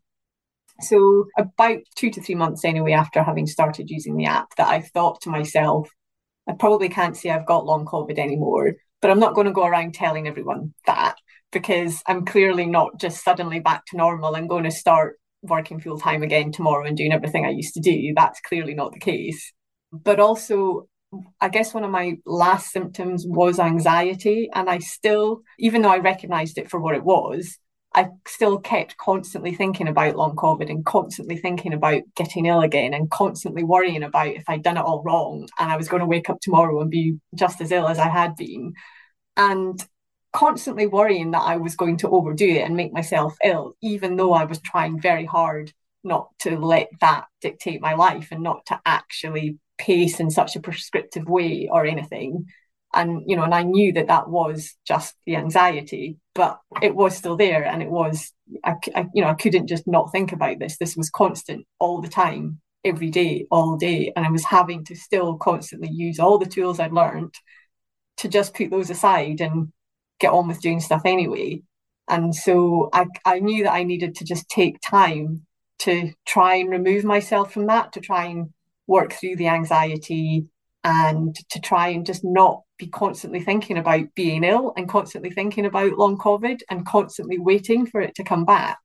So about two to three months anyway, after having started using the app, that I thought to myself, I probably can't say I've got long COVID anymore, but I'm not going to go around telling everyone that, because I'm clearly not just suddenly back to normal and going to start working full time again tomorrow and doing everything I used to do. That's clearly not the case. But also, I guess one of my last symptoms was anxiety. And I still, even though I recognized it for what it was, I still kept constantly thinking about long COVID and constantly thinking about getting ill again and constantly worrying about if I'd done it all wrong and I was going to wake up tomorrow and be just as ill as I had been. And constantly worrying that I was going to overdo it and make myself ill, even though I was trying very hard not to let that dictate my life and not to actually pace in such a prescriptive way or anything. And, you know, and I knew that that was just the anxiety, but it was still there. And it was, I, I, you know, I couldn't just not think about this. This was constant all the time, every day, all day. And I was having to still constantly use all the tools I'd learned to just put those aside and get on with doing stuff anyway. And so I, I knew that I needed to just take time to try and remove myself from that, to try and work through the anxiety and to try and just not be constantly thinking about being ill and constantly thinking about long COVID and constantly waiting for it to come back.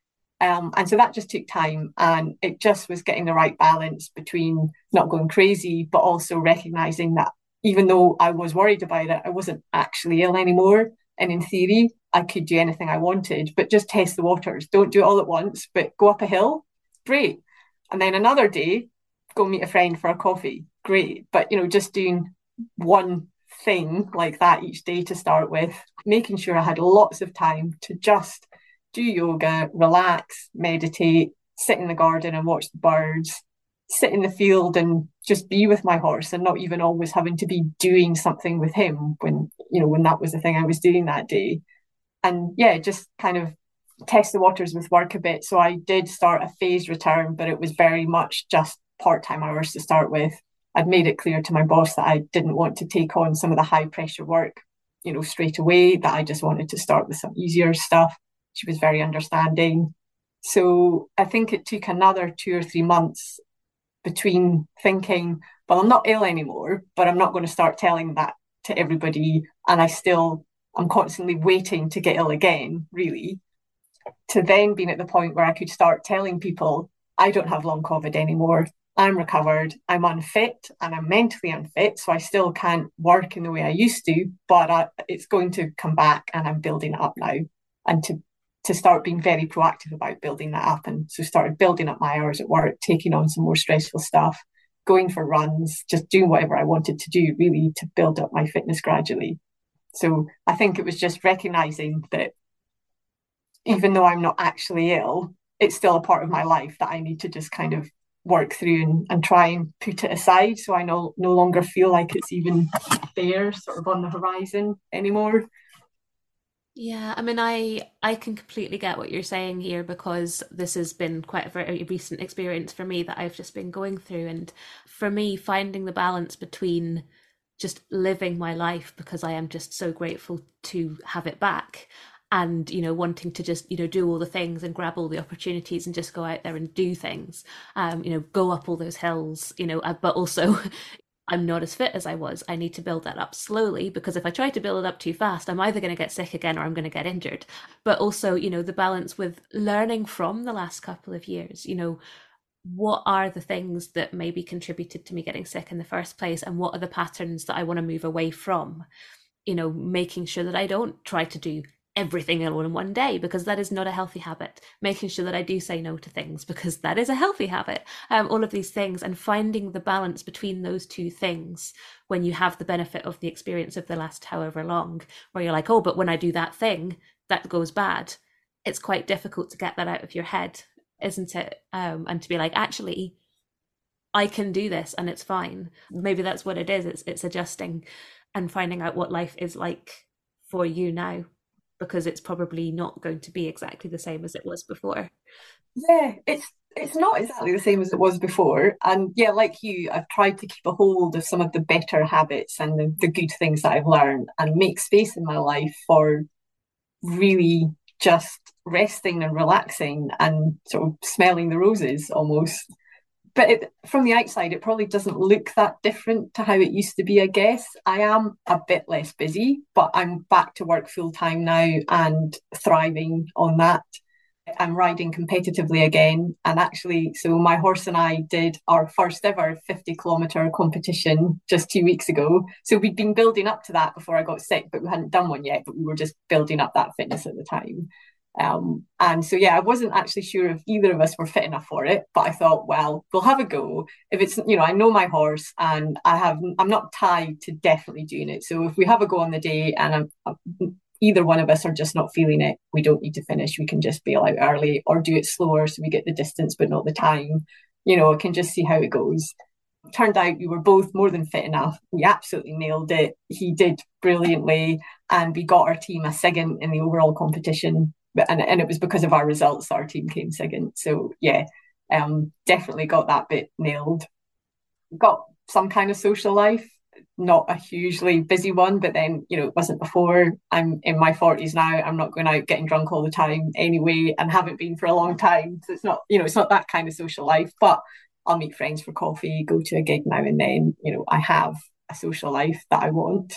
Um, and so that just took time, and it just was getting the right balance between not going crazy, but also recognizing that even though I was worried about it, I wasn't actually ill anymore. And in theory, I could do anything I wanted, but just test the waters. Don't do it all at once, but go up a hill, great. And then another day, go meet a friend for a coffee, great. But, you know, just doing one thing like that each day to start with, making sure I had lots of time to just do yoga, relax, meditate, sit in the garden and watch the birds, sit in the field and just be with my horse, and not even always having to be doing something with him when, you know, when that was the thing I was doing that day. And yeah, just kind of test the waters with work a bit. So I did start a phased return, but it was very much just part-time hours to start with. I'd made it clear to my boss that I didn't want to take on some of the high pressure work, you know, straight away, that I just wanted to start with some easier stuff. She was very understanding. So I think it took another two or three months between thinking, well, I'm not ill anymore, but I'm not going to start telling that to everybody. And I still, I'm constantly waiting to get ill again, really, to then being at the point where I could start telling people, I don't have long COVID anymore. I'm recovered. I'm unfit and I'm mentally unfit. So I still can't work in the way I used to, but I, it's going to come back and I'm building it up now. And to to start being very proactive about building that up. And so started building up my hours at work, taking on some more stressful stuff, going for runs, just doing whatever I wanted to do really to build up my fitness gradually. So I think it was just recognizing that even though I'm not actually ill, it's still a part of my life that I need to just kind of work through and, and try and put it aside, so I no, no longer feel like it's even there, sort of on the horizon anymore. Yeah, I mean, I I can completely get what you're saying here, because this has been quite a very recent experience for me that I've just been going through. And for me, finding the balance between just living my life, because I am just so grateful to have it back, and, you know, wanting to just, you know, do all the things and grab all the opportunities and just go out there and do things, um, you know, go up all those hills, you know, uh, but also I'm not as fit as I was. I need to build that up slowly, because if I try to build it up too fast, I'm either going to get sick again or I'm going to get injured. But also, you know, the balance with learning from the last couple of years, you know, what are the things that maybe contributed to me getting sick in the first place, and what are the patterns that I want to move away from? You know, making sure that I don't try to do everything all in one day, because that is not a healthy habit. Making sure that I do say no to things, because that is a healthy habit. Um, all of these things, and finding the balance between those two things when you have the benefit of the experience of the last however long, where you're like, oh, but when I do that thing, that goes bad. It's quite difficult to get that out of your head, isn't it? Um, and to be like, actually, I can do this and it's fine. Maybe that's what it is. It's it's adjusting and finding out what life is like for you now, because it's probably not going to be exactly the same as it was before. Yeah, it's it's not exactly the same as it was before. And yeah, like you, I've tried to keep a hold of some of the better habits and the, the good things that I've learned, and make space in my life for really just resting and relaxing and sort of smelling the roses almost. But it, from the outside, it probably doesn't look that different to how it used to be, I guess. I am a bit less busy, but I'm back to work full time now and thriving on that. I'm riding competitively again. And actually, so my horse and I did our first ever fifty kilometre competition just two weeks ago. So we'd been building up to that before I got sick, but we hadn't done one yet, but we were just building up that fitness at the time. Um, and so, yeah, I wasn't actually sure if either of us were fit enough for it, but I thought, well, we'll have a go. If it's, you know, I know my horse and I have, I'm not tied to definitely doing it. So if we have a go on the day and I'm, I'm, either one of us are just not feeling it, we don't need to finish. We can just bail out early or do it slower so we get the distance but not the time. You know, I can just see how it goes. Turned out we were both more than fit enough. We absolutely nailed it. He did brilliantly, and we got our team a second in the overall competition. And, and it was because of our results that our team came second. So yeah, um, definitely got that bit nailed. Got some kind of social life, not a hugely busy one, but then, you know, it wasn't before. I'm in my forties now. I'm not going out getting drunk all the time anyway, and haven't been for a long time. So it's not, you know, it's not that kind of social life, but I'll meet friends for coffee, go to a gig now and then. You know, I have a social life that I want.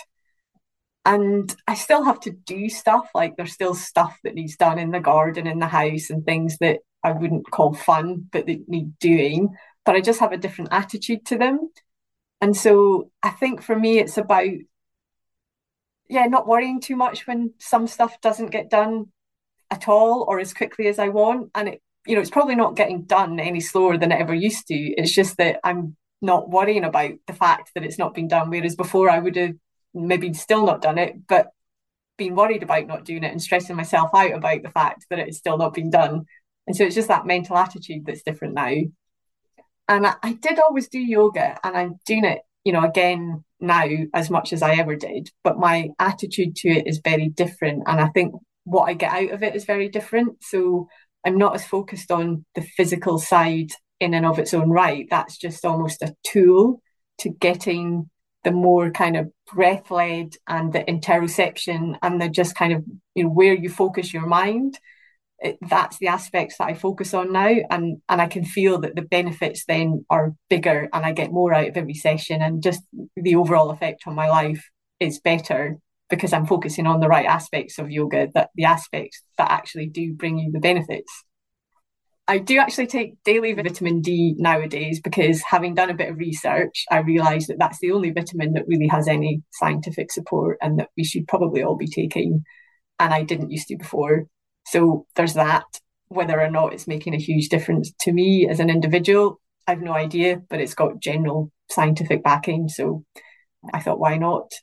And I still have to do stuff, like there's still stuff that needs done in the garden, in the house, and things that I wouldn't call fun, but that need doing. But I just have a different attitude to them. And so I think for me, it's about, yeah, not worrying too much when some stuff doesn't get done at all or as quickly as I want. And it, you know, it's probably not getting done any slower than it ever used to. It's just that I'm not worrying about the fact that it's not been done. Whereas before I would have maybe still not done it, but been worried about not doing it and stressing myself out about the fact that it's still not been done. And so it's just that mental attitude that's different now. And I, I did always do yoga, and I'm doing it, you know, again now as much as I ever did, but my attitude to it is very different. And I think what I get out of it is very different. So I'm not as focused on the physical side in and of its own right. That's just almost a tool to getting the more kind of breath led and the interoception and the just kind of, you know, where you focus your mind. It, that's the aspects that I focus on now, and and I can feel that the benefits then are bigger and I get more out of every session, and just the overall effect on my life is better because I'm focusing on the right aspects of yoga, that the aspects that actually do bring you the benefits. I do actually take daily vitamin D nowadays because, having done a bit of research, I realised that that's the only vitamin that really has any scientific support and that we should probably all be taking. And I didn't used to before. So there's that. Whether or not it's making a huge difference to me as an individual, I've no idea, but it's got general scientific backing. So I thought, why not?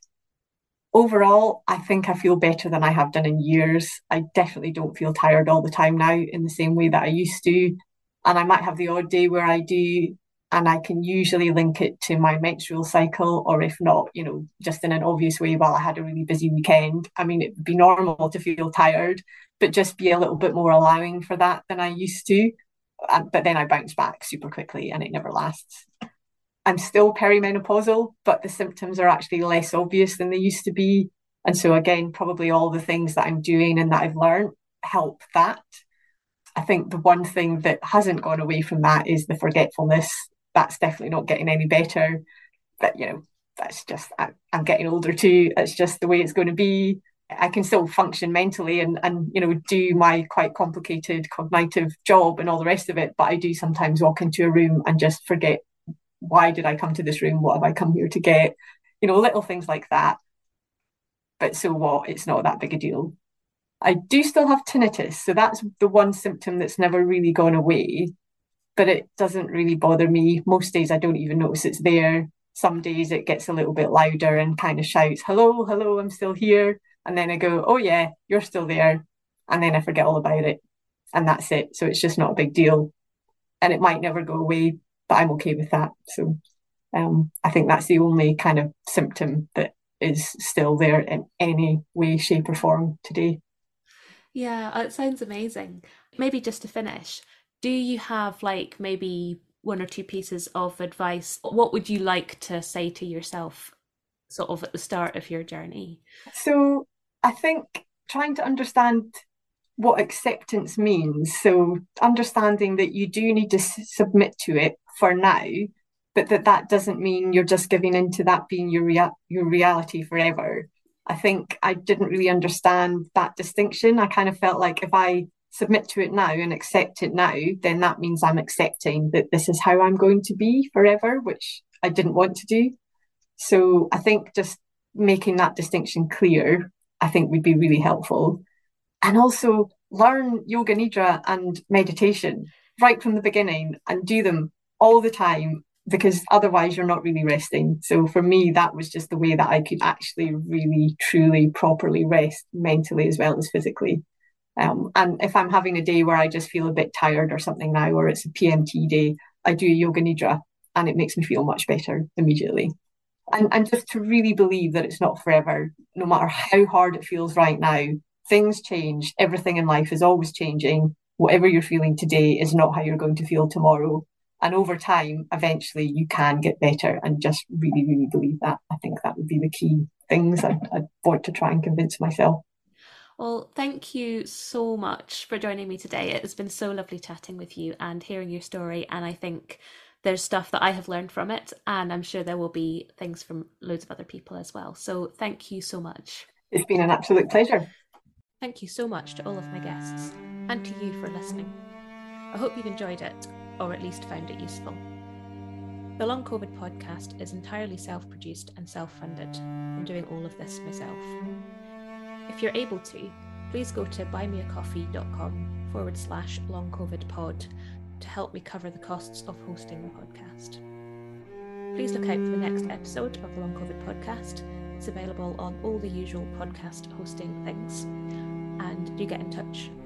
Overall, I think I feel better than I have done in years. I definitely don't feel tired all the time now in the same way that I used to. And I might have the odd day where I do, and I can usually link it to my menstrual cycle, or if not, you know, just in an obvious way, well, I had a really busy weekend. I mean, it would be normal to feel tired, but just be a little bit more allowing for that than I used to. Um, but then I bounce back super quickly and it never lasts. I'm still perimenopausal, but the symptoms are actually less obvious than they used to be. And so, again, probably all the things that I'm doing and that I've learned help that. I think the one thing that hasn't gone away from that is the forgetfulness. That's definitely not getting any better. But, you know, that's just, I, I'm getting older too. It's just the way it's going to be. I can still function mentally and, and, you know, do my quite complicated cognitive job and all the rest of it. But I do sometimes walk into a room and just forget, why did I come to this room? What have I come here to get? You know, little things like that. But so what? It's not that big a deal. I do still have tinnitus. So that's the one symptom that's never really gone away, but it doesn't really bother me. Most days I don't even notice it's there. Some days it gets a little bit louder and kind of shouts, hello, hello, I'm still here. And then I go, oh yeah, you're still there. And then I forget all about it. And that's it. So it's just not a big deal. And it might never go away, but I'm okay with that. So um, I think that's the only kind of symptom that is still there in any way, shape, or form today. Yeah, it sounds amazing. Maybe just to finish, do you have like maybe one or two pieces of advice? What would you like to say to yourself sort of at the start of your journey? So I think trying to understand what acceptance means. So understanding that you do need to s- submit to it for now, but that that doesn't mean you're just giving into that being your rea- your reality forever. I think I didn't really understand that distinction. I kind of felt like if I submit to it now and accept it now, then that means I'm accepting that this is how I'm going to be forever, which I didn't want to do. So I think just making that distinction clear, I think would be really helpful. And also learn yoga nidra and meditation right from the beginning and do them all the time, because otherwise you're not really resting. So for me, that was just the way that I could actually really, truly, properly rest mentally as well as physically. Um, and if I'm having a day where I just feel a bit tired or something now, or it's a P M T day, I do yoga nidra and it makes me feel much better immediately. And, and just to really believe that it's not forever, no matter how hard it feels right now. Things change. Everything in life is always changing. Whatever you're feeling today is not how you're going to feel tomorrow. And over time, eventually you can get better, and just really, really believe that. I think that would be the key things I'd, I'd want to try and convince myself. Well, thank you so much for joining me today. It has been so lovely chatting with you and hearing your story. And I think there's stuff that I have learned from it, and I'm sure there will be things from loads of other people as well. So thank you so much. It's been an absolute pleasure. Thank you so much to all of my guests and to you for listening. I hope you've enjoyed it, or at least found it useful. The Long COVID podcast is entirely self-produced and self-funded. I'm doing all of this myself. If you're able to, please go to buymeacoffee.com forward slash long COVID pod to help me cover the costs of hosting the podcast. Please look out for the next episode of the Long COVID podcast. It's available on all the usual podcast hosting things. And do get in touch